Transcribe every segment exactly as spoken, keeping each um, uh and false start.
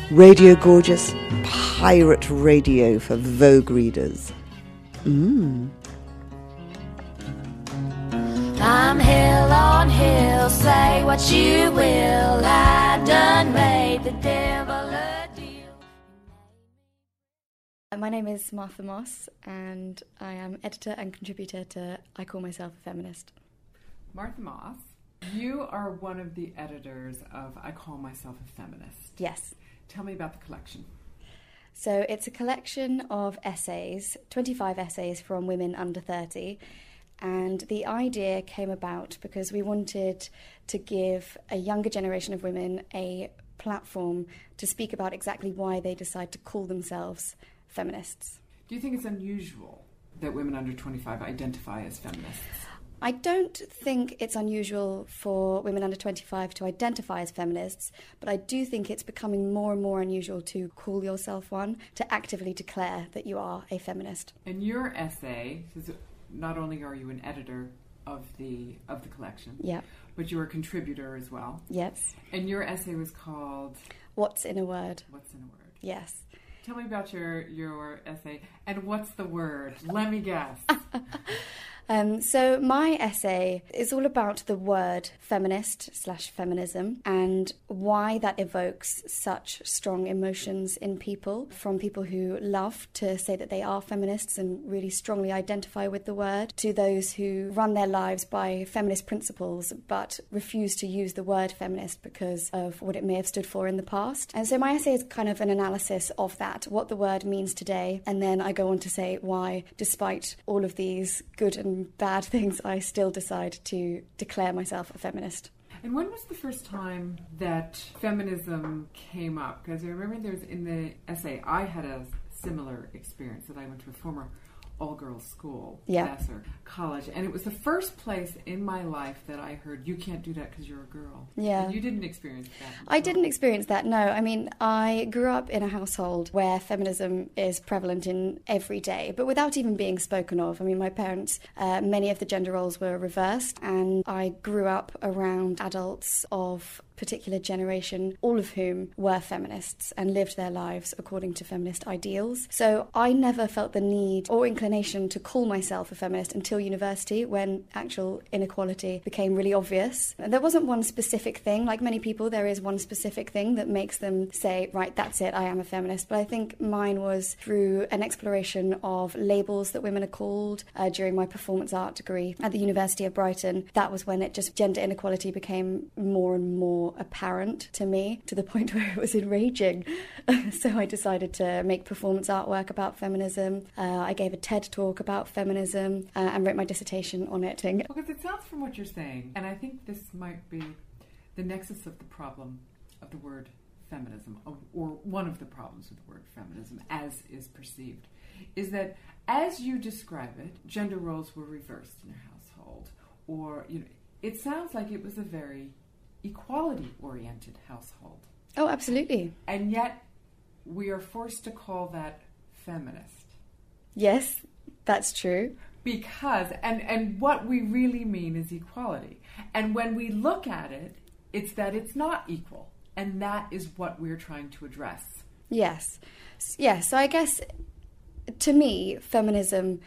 Radio Gorgeous, pirate radio for Vogue readers. Mmm. I'm hill on hill, say what you will. I done made the devil a deal. My name is Martha Moss, and I am editor and contributor to I Call Myself a Feminist. Martha Moss, you are one of the editors of I Call Myself a Feminist. Yes. Tell me about the collection. So it's a collection of essays, twenty-five essays from women under thirty. And the idea came about because we wanted to give a younger generation of women a platform to speak about exactly why they decide to call themselves feminists. Do you think it's unusual that women under twenty-five identify as feminists? I don't think it's unusual for women under twenty-five to identify as feminists, but I do think it's becoming more and more unusual to call yourself one, to actively declare that you are a feminist. And your essay, not only are you an editor of the of the collection, yeah, but you're a contributor as well. Yes. And your essay was called What's in a Word? What's in a Word? Yes. Tell me about your, your essay. And what's the word? Let me guess. Um, so my essay is all about the word feminist slash feminism and why that evokes such strong emotions in people, from people who love to say that they are feminists and really strongly identify with the word, to those who run their lives by feminist principles but refuse to use the word feminist because of what it may have stood for in the past. And so my essay is kind of an analysis of that, what the word means today, and then I go on to say why, despite all of these good and bad things, I still decide to declare myself a feminist. And when was the first time that feminism came up? Because I remember there's in the essay, I had a similar experience that I went to a former all-girls school, yeah. Vassar College, and it was the first place in my life that I heard, you can't do that because you're a girl. Yeah. And you didn't experience that. I didn't experience that, no. I mean, I grew up in a household where feminism is prevalent in every day, but without even being spoken of. I mean, my parents, uh, many of the gender roles were reversed, and I grew up around adults of particular generation, all of whom were feminists and lived their lives according to feminist ideals. So I never felt the need or inclination to call myself a feminist until university, when actual inequality became really obvious. There wasn't one specific thing. Like many people, there is one specific thing that makes them say, right, that's it, I am a feminist. But I think mine was through an exploration of labels that women are called uh, during my performance art degree at the University of Brighton. That was when it just, gender inequality became more and more apparent to me, to the point where it was enraging. So I decided to make performance artwork about feminism. Uh, I gave a TED talk about feminism uh, and wrote my dissertation on it. Because it sounds from what you're saying, and I think this might be the nexus of the problem of the word feminism, or one of the problems with the word feminism as is perceived, is that as you describe it, gender roles were reversed in your household, or, you know, it sounds like it was a very equality-oriented household. Oh, absolutely. And yet, we are forced to call that feminist. Yes, that's true. Because, and, and what we really mean is equality. And when we look at it, it's that it's not equal. And that is what we're trying to address. Yes. Yes, so I guess, to me, feminism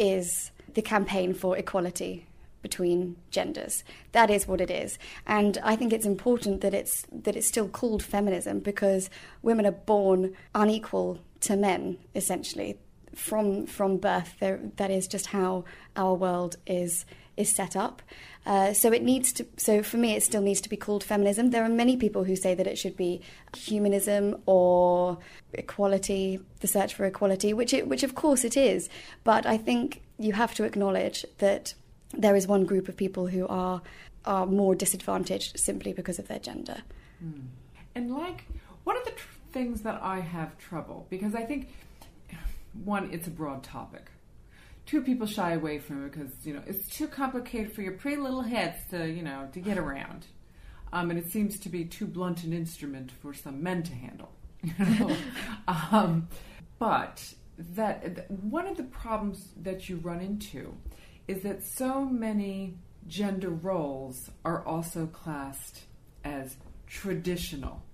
is the campaign for equality between genders. That is what it is. And I think it's important that it's that it's still called feminism, because women are born unequal to men, essentially. From from birth, there, that is just how our world is is set up. Uh, so it needs to. So for me, it still needs to be called feminism. There are many people who say that it should be humanism or equality, the search for equality, which it, which of course it is. But I think you have to acknowledge that there is one group of people who are are more disadvantaged simply because of their gender. Mm. And like, one of the tr- things that I have trouble, because I think, one, it's a broad topic. Two, people shy away from it because, you know, it's too complicated for your pretty little heads to, you know, to get around. Um, and it seems to be too blunt an instrument for some men to handle. You know? um, but that one of the problems that you run into is that so many gender roles are also classed as traditional.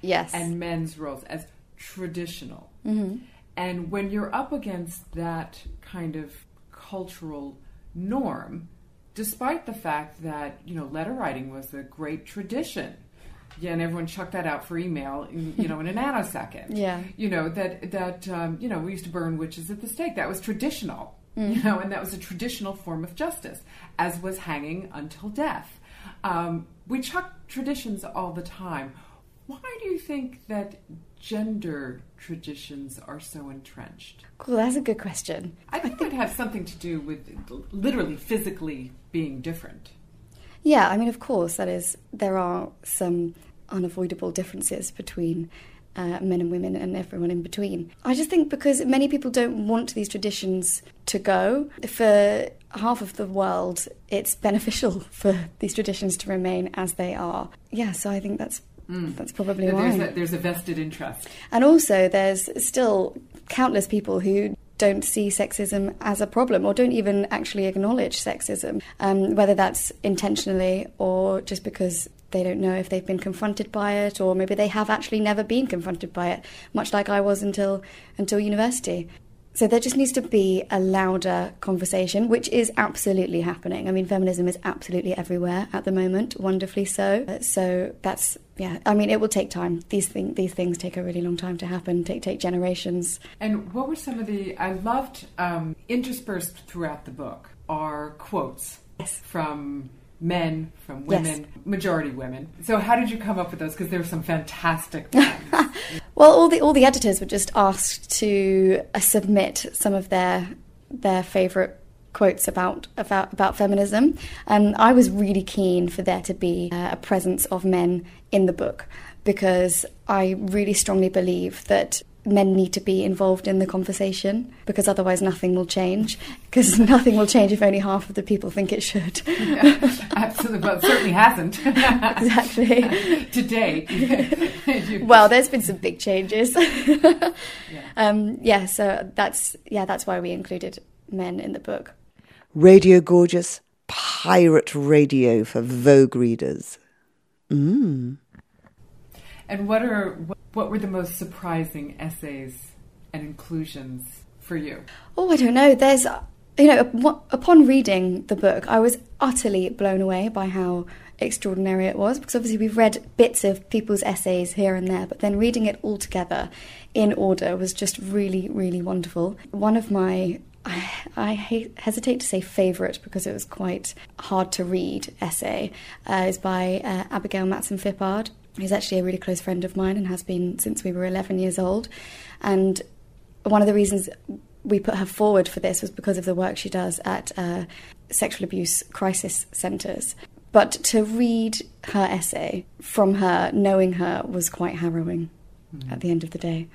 Yes. and men's roles as traditional. Mm-hmm. And when you're up against that kind of cultural norm, despite the fact that, you know, letter writing was a great tradition, yeah, and everyone chucked that out for email, in, you know, in a nanosecond. Yeah. You know, that, that um, you know, we used to burn witches at the stake. That was traditional, mm. you know, and that was a traditional form of justice, as was hanging until death. Um, we chuck traditions all the time. Why do you think that gender traditions are so entrenched? Cool, that's a good question. I think, I think it might have something to do with literally physically being different. Yeah, I mean, of course, that is, there are some unavoidable differences between uh, men and women and everyone in between. I just think because many people don't want these traditions to go, for half of the world, it's beneficial for these traditions to remain as they are. Yeah, so I think that's Mm. That's probably there's why. A, there's a vested interest. And also there's still countless people who don't see sexism as a problem or don't even actually acknowledge sexism, um, whether that's intentionally or just because they don't know if they've been confronted by it, or maybe they have actually never been confronted by it, much like I was until until university. So there just needs to be a louder conversation, which is absolutely happening. I mean, feminism is absolutely everywhere at the moment, wonderfully so. Uh, so that's, yeah, I mean, it will take time. These, thing, these things take a really long time to happen, take, take generations. And what were some of the, I loved, um, interspersed throughout the book are quotes yes. from men, from women, yes. majority women. So how did you come up with those? Because there were some fantastic ones. Well, all the all the editors were just asked to uh, submit some of their their favourite quotes about about about feminism, and I was really keen for there to be uh, a presence of men in the book, because I really strongly believe that men need to be involved in the conversation, because otherwise nothing will change, because nothing will change if only half of the people think it should. Yeah, absolutely. Well, it certainly hasn't. Exactly. To date. Well, there's been some big changes. Yeah. Um, yeah, so that's yeah, that's why we included men in the book. Radio Gorgeous, pirate radio for Vogue readers. Mm. And what are what were the most surprising essays and inclusions for you? Oh, I don't know. There's, you know, upon reading the book, I was utterly blown away by how extraordinary it was, because obviously we've read bits of people's essays here and there, but then reading it all together in order was just really, really wonderful. One of my, I, I hate, hesitate to say favourite because it was quite hard to read essay, uh, is by uh, Abigail Matson-Phippard, who's actually a really close friend of mine and has been since we were eleven years old. And one of the reasons we put her forward for this was because of the work she does at uh, sexual abuse crisis centres. But to read her essay from her, knowing her, was quite harrowing mm. at the end of the day,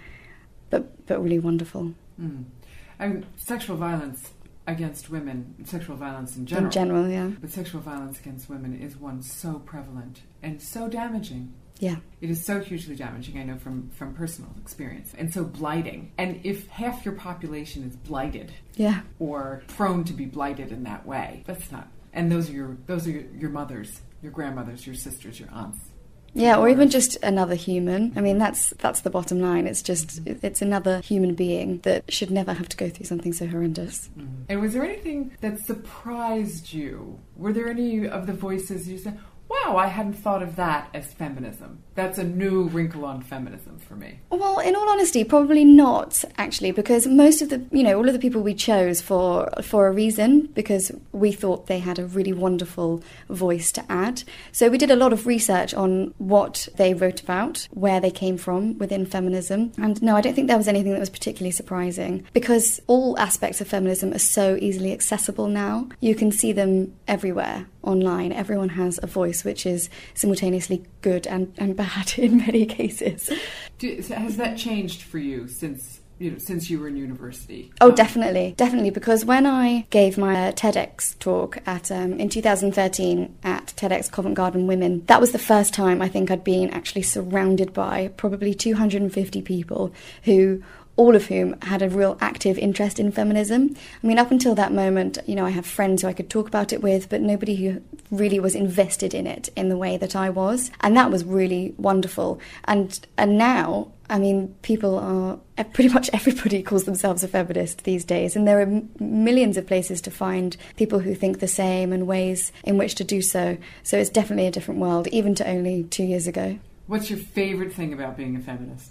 but but really wonderful. Mm. I mean, sexual violence against women, sexual violence in general. In general, yeah. But sexual violence against women is one so prevalent and so damaging. Yeah. It is so hugely damaging, I know from, from personal experience, and so blighting. And if half your population is blighted, yeah, or prone to be blighted in that way, that's not. And those are your those are your, your mothers, your grandmothers, your sisters, your aunts. Yeah, or even just another human. I mean, that's that's the bottom line. It's just it's another human being that should never have to go through something so horrendous. Mm-hmm. And was there anything that surprised you? Were there any of the voices you said, wow, I hadn't thought of that as feminism? That's a new wrinkle on feminism for me. Well, in all honesty, probably not, actually, because most of the, you know, all of the people we chose for for a reason, because we thought they had a really wonderful voice to add. So we did a lot of research on what they wrote about, where they came from within feminism. And no, I don't think there was anything that was particularly surprising, because all aspects of feminism are so easily accessible now. You can see them everywhere online. Everyone has a voice, which is simultaneously good and, and bad in many cases. Do, has that changed for you since you know since you were in university? Oh, um, definitely, definitely. Because when I gave my uh, TEDx talk at um, in two thousand thirteen at TEDx Covent Garden Women, that was the first time I think I'd been actually surrounded by probably two hundred fifty people who all of whom had a real active interest in feminism. I mean, up until that moment, you know, I have friends who I could talk about it with, but nobody who really was invested in it in the way that I was. And that was really wonderful. And and now, I mean, people are, pretty much everybody calls themselves a feminist these days. And there are m- millions of places to find people who think the same and ways in which to do so. So it's definitely a different world, even to only two years ago. What's your favourite thing about being a feminist?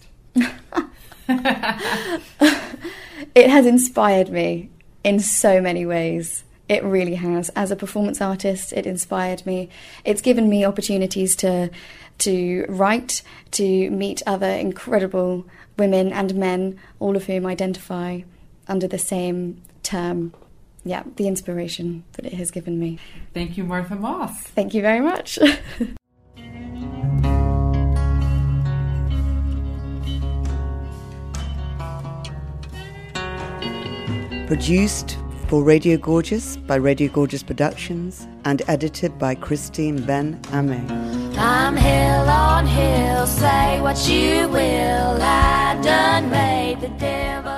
It has inspired me in so many ways. It really has. As a performance artist, it inspired me. It's given me opportunities to to write, to meet other incredible women and men, all of whom identify under the same term. Yeah, the inspiration that it has given me. Thank you, Martha Moss. Thank you very much. Produced for Radio Gorgeous by Radio Gorgeous Productions and edited by Christine Ben Ame. I'm hill on hill, say what you will. I done made the devil.